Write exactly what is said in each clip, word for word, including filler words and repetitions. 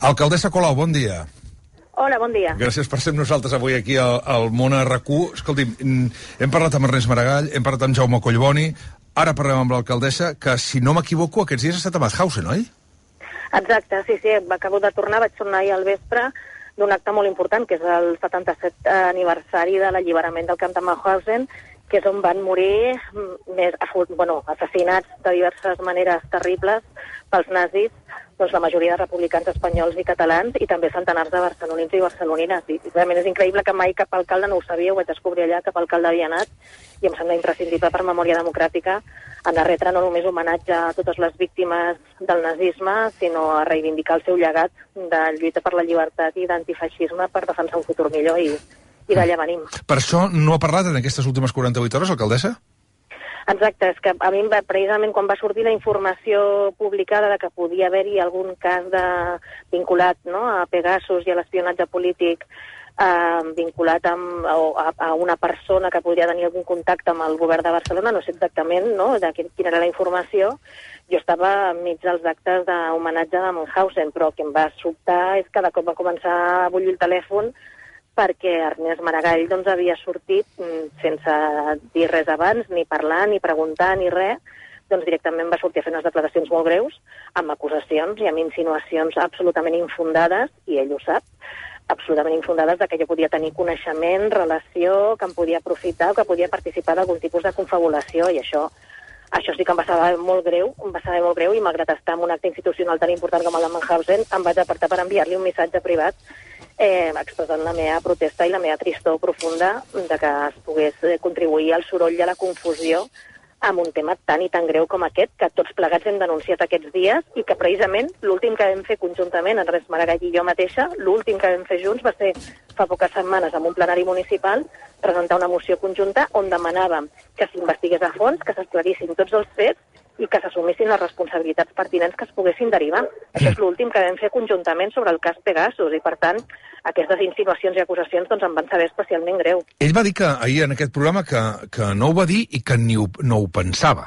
Alcaldessa Colau, bon dia. Hola, bon dia. Gràcies per ser amb nosaltres avui aquí al, al Món R Q. Escolti'm, hem parlat amb Ernest Maragall, hem parlat amb Jaume Collboni, ara parlem amb l'alcaldessa, que, si no m'equivoco, aquests dies ha estat a Mauthausen, oi? Exacte, sí, sí, acabo de tornar, vaig tornar ahir al vespre d'un acte molt important, que és el setanta-set aniversari de l'alliberament del camp de Mauthausen, que és on van morir més, bueno, assassinats de diverses maneres terribles pels nazis, doncs la majoria de republicans espanyols i catalans, i també centenars de barcelonins i barcelonines. I realment és increïble que mai cap alcalde no ho sabia, ho vaig descobrir allà, cap alcalde havia anat, i em sembla imprescindible per memòria democràtica anar a retre no només homenatge a totes les víctimes del nazisme, sinó a reivindicar el seu llegat de lluita per la llibertat i d'antifeixisme per defensar un futur millor, i, i d'allà venim. Per això no ha parlat en aquestes últimes quaranta-vuit hores, alcaldessa? Exacte, és que a mi precisament quan va sortir la informació publicada de que podia haver-hi algun cas de, vinculat no, a Pegasus i a l'espionatge polític, eh, vinculat amb, a, a una persona que podria tenir algun contacte amb el govern de Barcelona, no sé exactament no, de quin, quina era la informació, jo estava enmig dels actes d'homenatge de Mauthausen, però el que em va sobtar és que de cop va començar a bullir el telèfon perquè Ernest Maragall doncs, havia sortit sense dir res abans, ni parlar, ni preguntar, ni res, doncs directament va sortir a fer unes declaracions molt greus, amb acusacions i amb insinuacions absolutament infundades, i ell ho sap, absolutament infundades de que jo podia tenir coneixement, relació, que em podia aprofitar o que podia participar d'algun tipus de confabulació, i això això sí que em va saber molt greu, em va saber molt greu, i malgrat estar en un acte institucional tan important com el de Mauthausen, em vaig apartar per enviar-li un missatge privat eh, expressant la meva protesta i la meva tristor profunda de que es pogués contribuir al soroll i a la confusió amb un tema tan i tan greu com aquest, que tots plegats hem denunciat aquests dies, i que precisament l'últim que vam fer conjuntament, Ernest Maragall i jo mateixa, l'últim que vam fer junts va ser fa poques setmanes amb un plenari municipal, presentar una moció conjunta on demanàvem que s'investigués a fons, que s'esclarissin tots els fets i que s'assumissin les responsabilitats pertinents que es poguessin derivar. Això és l'últim que vam fer conjuntament sobre el cas Pegasus, i per tant aquestes insinuacions i acusacions doncs, em van saber especialment greu. Ell va dir que ahir en aquest programa que, que no ho va dir i que ni ho, no ho pensava.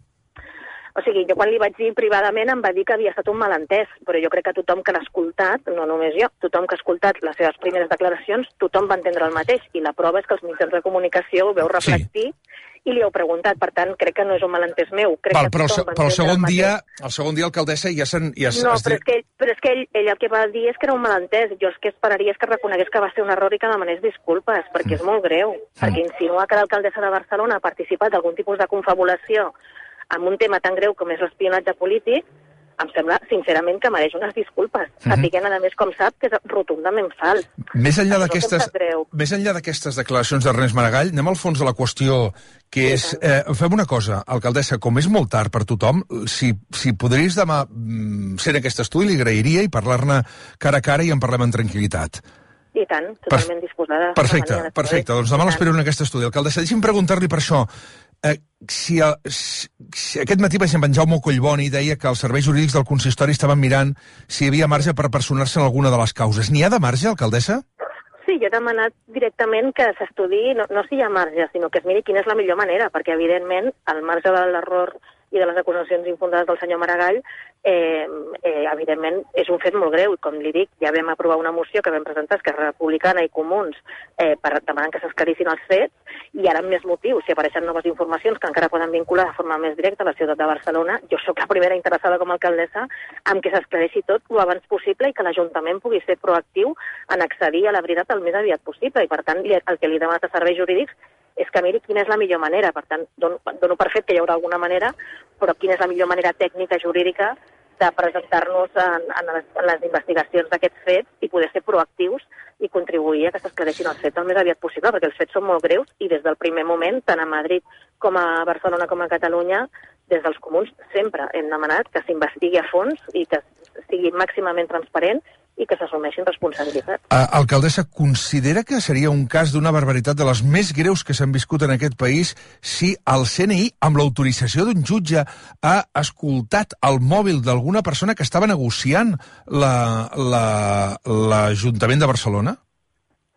O sigui, jo quan li vaig dir privadament em va dir que havia estat un malentès, però jo crec que tothom que l'ha escoltat, no només jo, tothom que ha escoltat les seves primeres declaracions, tothom va entendre el mateix, i la prova és que els mitjans de comunicació ho veu reflectir, sí. I li heu preguntat, per tant, crec que no és un malentès meu. Crec Val, que però el, però el segon el dia, el segon dia, alcaldessa, ja se'n... Ja no, però és que, ell, però és que ell, ell el que va dir és que era un malentès. Jo el que esperaria és que reconegués que va ser un error i que demanés disculpes, perquè mm. és molt greu. Mm. Perquè insinua que l'alcaldessa de Barcelona ha participat d'algun tipus de confabulació amb un tema tan greu com és l'espionatge polític, em sembla, sincerament, que mereix unes disculpes. Mm-hmm. Sapiguent, a més, com sap, que és rotundament fals. Més enllà d'aquestes més enllà d'aquestes declaracions d'Ernest Maragall, anem al fons de la qüestió, que és... Eh, fem una cosa, alcaldessa, com és molt tard per tothom, si, si podries demà mm, ser en aquest estudi, li agrairia, i parlar-ne cara a cara i en parlem amb tranquil·litat. I tant, totalment per... disposada. Perfecte, perfecte. Doncs demà l'espero en aquest estudi. Alcaldessa, deixi'm preguntar-li per això. Eh, si, a, si, si aquest matí, per exemple, en Jaume Collboni deia que els serveis jurídics del consistori estaven mirant si hi havia marge per personar-se en alguna de les causes. N'hi ha de marge, alcaldessa? Sí, jo he demanat directament que s'estudiï, no, no si hi ha marge, sinó que es miri quina és la millor manera, perquè, evidentment, al marge de l'error i de les acusacions infundades del senyor Maragall, eh, eh, evidentment, és un fet molt greu. I com li dic, ja vam aprovar una moció que vam presentar Esquerra Republicana i Comuns eh, per demanar que s'esclarissin els fets, i ara amb més motius, si apareixen noves informacions que encara poden vincular de forma més directa a la ciutat de Barcelona, jo sóc la primera interessada com a alcaldessa en que s'esclareixi tot el abans possible i que l'Ajuntament pugui ser proactiu en accedir a la veritat el més aviat possible. I, per tant, el que li he demanat a serveis jurídics és que miri quina és la millor manera. Per tant, dono, dono per fet que hi haurà alguna manera, però quina és la millor manera tècnica, jurídica, de presentar-nos en, en, les, en les investigacions d'aquests fets i poder ser proactius i contribuir a que s'esclareixin els fets el més aviat possible, perquè els fets són molt greus i des del primer moment, tant a Madrid com a Barcelona com a Catalunya, des dels comuns sempre hem demanat que s'investigui a fons i que sigui màximament transparent i que s'assumeixin responsabilitats. Uh, alcaldessa, considera que seria un cas d'una barbaritat de les més greus que s'han viscut en aquest país si el C N I, amb l'autorització d'un jutge, ha escoltat el mòbil d'alguna persona que estava negociant l'Ajuntament de Barcelona?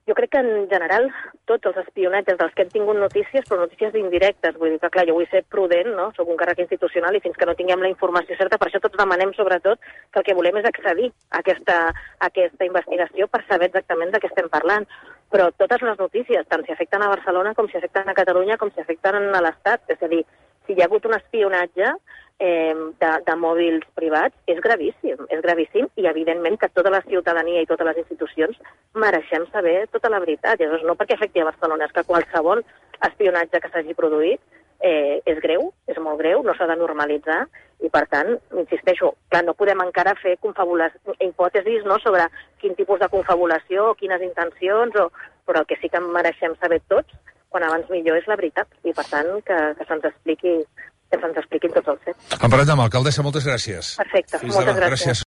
Jo crec que en general tots els espionatges dels que hem tingut notícies, però notícies indirectes, vull dir que clar, jo vull ser prudent, no? Soc un càrrec institucional i fins que no tinguem la informació certa, per això tots demanem sobretot que el que volem és accedir a aquesta, a aquesta investigació per saber exactament de què estem parlant. Però totes les notícies, tant si afecten a Barcelona com si afecten a Catalunya com si afecten a l'Estat, és a dir, si hi ha hagut un espionatge eh, de, de mòbils privats, és gravíssim, és gravíssim i evidentment que tota la ciutadania i totes les institucions mereixem saber tota la veritat. I llavors no perquè afecti a Barcelona, és que qualsevol espionatge que s'hagi produït eh, és greu, és molt greu, no s'ha de normalitzar i per tant, insisteixo, clar, no podem encara fer hipòtesis no, sobre quin tipus de confabulació o quines intencions, o, però el que sí que mereixem saber tots quan abans millor és la veritat, i per tant que, que se'ns expliqui, que se'ns expliquin tots els fets. En parlem demà, alcaldessa, moltes gràcies. Perfecte, Fins moltes demà. gràcies. gràcies.